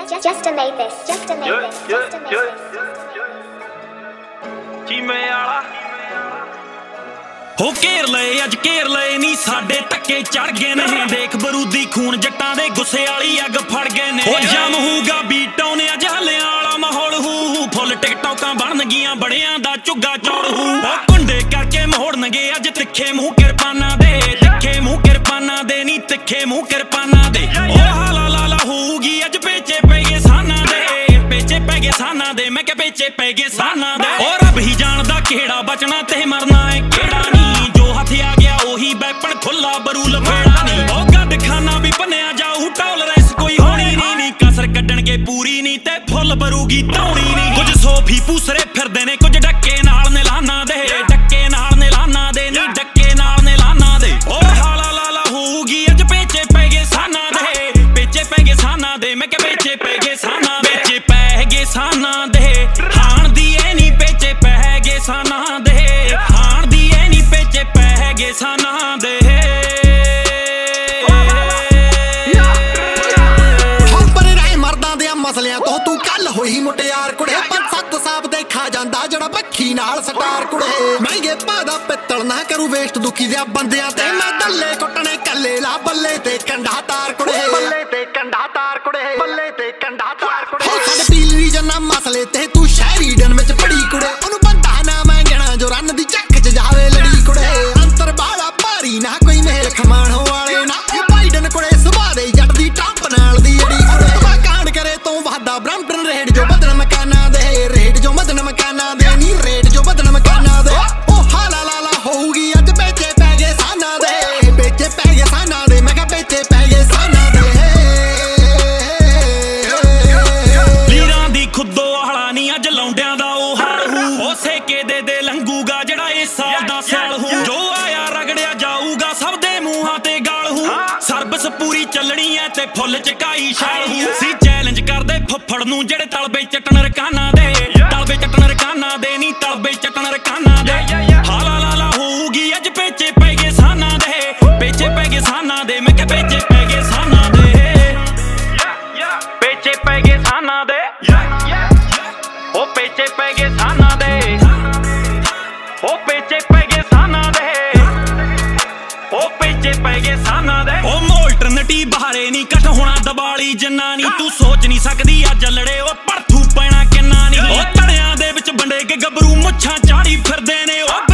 Just made this. ਚੀਮੇ ਵਾਲਾ ਹੋ ਘੇਰ ਲਏ ਅੱਜ ਘੇਰ ਲਏ ਨੀ ਸਾਡੇ ਧੱਕੇ ਚੜ ਗਏ ਨੇ ਦੇਖ ਬਰੂਦੀ ਖੂਨ ਜੱਟਾਂ ਦੇ ਗੁੱਸੇ ਵਾਲੀ ਅੱਗ ਫੜ ਗਏ ਨੇ ਹੋ ਜਮ ਹੋਊਗਾ ਬੀਟਾਂ ਨੇ ਅੱਜ ਹੱਲਿਆਂ ਵਾਲਾ ਮਾਹੌਲ ਹੂ ਫੁੱਲ ਟਿਕਟੌਕਾਂ ਬਣਨਗੀਆਂ ਬੜਿਆਂ ਦਾ ਝੁੱਗਾ ਚੌੜ ਹੂ ਉਹ ਕੁੰਡੇ ਕਰਕੇ ਮੋੜਨਗੇ ਅੱਜ ਤਿੱਖੇ ਮੂੰਹ ਕਿਰਪਾਨਾਂ ਦੇ ਤਿੱਖੇ ਮੂੰਹ ਕਿਰਪਾਨਾਂ ਦੇ ਨੀ ਤਿੱਖੇ ਮੂੰਹ ਕਿਰਪਾਨਾਂ ਦੇ ਉਹ ਹਾਲਾ ਲਾਲਾ ਹੋਊਗੀ ਅੱਜ ਪੇਚੇ ਪੈ ਗਏ ਸਾਨਾਂ ਦੇ ਪੇਚੇ ਪੈ ਗਏ ਸਾਨਾਂ ਦੇ ਮੈਂ ਕਿ ਪੇਚੇ ਪੈ ਗਏ ਸਾਨਾਂ ਦੇ ਉਹ ਰੱਬ ਹੀ ਜਾਣਦਾ ਕਿਹੜਾ ਬਚਣਾ ਤੇ ਮਰਨਾ ਏ ਕਿਹੜਾ ਨੀ ਜੋ ਹੱਥ ਆ ਗਿਆ ਉਹੀ ਵੈਪਨ ਖੁੱਲਾ ਬਰੂ ਲਫੇੜਾ ਨੀ ਉਹ ਗੱਡ ਖਾਨਾ ਵੀ ਭੰਨਿਆ ਜਾਊ ਟੋਲਰੈਂਸ ਕੋਈ ਹੋਣੀ ਨੀ ਕਸਰ ਕੱਢਣਗੇ ਪੂਰੀ ਨੀ ਤੇ ਫੁੱਲ ਬਰੂਗੀ ਧੌਣੀ ਨੀ ਕੁਝ ਸੋਫੀ ਪੂਸਰੇ ਫਿਰਦੇ ਨੇ ਕੁਝ ਡੱਕੇ ਨਾਲ ਨਿਲਾਨਾ ਦੇ ਡੱਕੇ ਨਾਲ ਨਿਲਾਨਾ ਦੇ ਨੀ ਡੱਕੇ ਨਾਲ ਨਿਲਾਨਾ ਦੇ ਉਹ ਹਾਲਾ ਲਾਲਾ ਹੋਊਗੀ ਅੱਜ ਪੇਚੇ ਪੈ ਗਏ ਸਾਨਾਂ ਦੇ ਪੇਚੇ ਪੈ ਗਏ ਸਾਨਾਂ ਦੇ ਮੈਂ ਕਿ ਪੇਚੇ ਪੈ ਗਏ ਸਾਨਾਂ ਦੇ ਪੇਚੇ ਪੈ ਗਏ ਸਾਨਾਂ ਦੇ ਹਾਣ ਦੀ ਐ ਨੀ ਪੇਚੇ ਪੈ ਗਏ ਸਾਨਾਂ ਦੇ ਹਾਣ ਦੀ ਐ ਨੀ ਪੇਚੇ ਪੈ ਗਏ ਸਾਨਾਂ ਦੇ ਮਸਲਿਆਂ ਤੋਂ ਤੂੰ ਕੱਲ ਹੋਈ ਮੁਟਿਆਰ ਕੁੜੇ 5-7 ਸਾਬ ਦੇਖਾ ਜਾਂਦਾ ਜਿਹੜਾ ਬੱਖੀ ਨਾਲ ਸਟਾਰ ਕੁੜੇ ਮਹਿੰਗੇ ਭਾਅ ਦਾ ਪਿੱਤਲ ਨਾ ਕਰੂ ਵੇਸਟ ਦੁਖੀ ਦਿਆ ਬੰਦਿਆਂ ਤੇ ਮੈਂ ਦੱਲੇ ਕੁੱਟਣੇ ਕੱਲੇ ਲਾ ਬੱਲੇ ਤੇ ਕੰਡਾ ਤਾਰ ਕੁੜੇ ਬੱਲੇ ਤੇ ਕੰਡਾ ਤਾਰ ਕੁੜੇ ਬੱਲੇ ਤੇ ਕੰਡਾ ਤਾਰ ਕੁੜੇ ਸਾਡੇ ਟੀਲਰੀ ਜਨਾ ਮਸਲੇ ਤੇ ਤੂੰ ਸ਼ਹਿਰੀ ਡਨ ਵਿੱਚ ਪੜੀ ਕੁੜੇ ਉਹਨੂੰ ਬੰਦਾ ਨਾ ਮੰਗਣਾ ਜੋ ਰੰਨ ਦੀ ਚੱਕ ਚ ਜਾਵੇ ਲੜੀ ਕੁੜੇ ਅੰਤਰ ਬਾਲਾ ਭਾਰੀ ਨਾ ਕੋਈ ਮੇਲ ਖਮਾਣ ਵਾਲੇ ਨਾ ਬਾਈਡਨ ਕੁੜੇ ਸੁਭਾ ਦੇ ਜੱਟ ਦੀ ਟੰਪ ਨਾਲ ਦੀ ਅੜੀ करे तो वादा ब्राह्मण रेड जो बदन मकाना दे रेड जो मदन मकाना दे नी रेड जो बदन मकाना दे ओ हाला लाला होगी अज बेचे पै गए साना दे बेचे पै गए साना दे मैं कहा बेचे पै गए साना दे लीरां दी खुदो हाला नी अज लौंडियां दा ओ हाल हू ओ सेके दे लंघूगा जेड़ा इस साल दा साल हू जो आया रगड़िया जाऊगा सब दे मूहां ते गाल हू सर्विस पूरी चलनी है ते फुल चकाई छाल हू ਚੈਲੰਜ ਕਰਦੇ ਫੁੱਫੜ ਨੂੰ ਜਿਹੜੇ ਤਲਬੇ ਚੱਟਣ ਰਕਾਨਾ ਦੇ ਤਲਬੇ ਚੱਟਣ ਰਕਾਨਾ ਦੇ ਨੀ ਤਲਬੇ ਚੱਟਣ ਰਕਾਨਾ ਦੇ ਹਾਲਾ ਲਾਲਾ ਹੋਊਗੀ ਅੱਜ ਪੇਚੇ ਪੈ ਗਏ ਸਾਨਾਂ ਦੇ ਪੇਚੇ ਪੈ ਗਏ ਸਾਨਾਂ ਦੇ ਮੈਂ ਕਿ ਪੇਚੇ ਪੈ ਗਏ ਸਾਨਾਂ ਦੇ ਪੇਚੇ ਪੈ ਗਏ ਸਾਨਾਂ ਦੇ ਉਹ ਪੇਚੇ ਪੈ ਗਏ ਸਾਨਾਂ ਦੇ ਉਹ ਪੇਚੇ ਪੈ ਗਏ ਸਾਨਾਂ ਦੇ ਉਹ ਪੇਚੇ ਪੈ ਗਏ ਸਾਨਾਂ ਦੇ ਉਹ ਮੋਲਟਰਨਟੀ ਬਹਾਰੇ ਨੀ ਕੱਟ ਹੋਣਾ ਦਬਾਲੀ ਜੰਨਾ ਨੀ ਤੂੰ ਸੋਚ ਨਹੀਂ ਸਕਦੀ ਅੱਜ ਲੜੇ ਉਹ ਪਰਥੂ ਪੈਣਾ ਕਿੰਨਾ ਨੀ ਉਹ ਧੜਿਆਂ ਦੇ ਵਿੱਚ ਵੰਡੇ ਕੇ ਗੱਭਰੂ ਮੁੱਛਾਂ ਚਾੜੀ ਫਿਰਦੇ ਨੇ ਉਹ